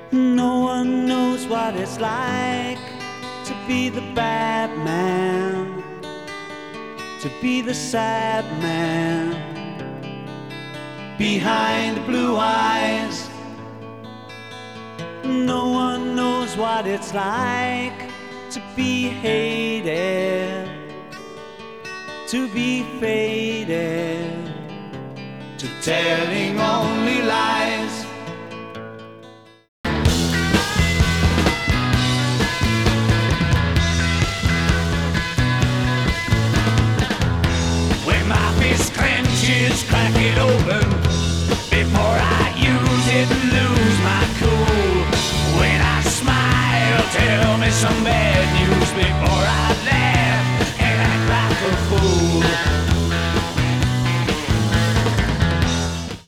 No one knows what it's like to be the bad man, to be the sad man behind the blue eyes. No one knows what it's like to be hated, to be faded, to telling only lies. When my fist clenches, crack it open before I use it, lose my cool. When I smile, tell me some bad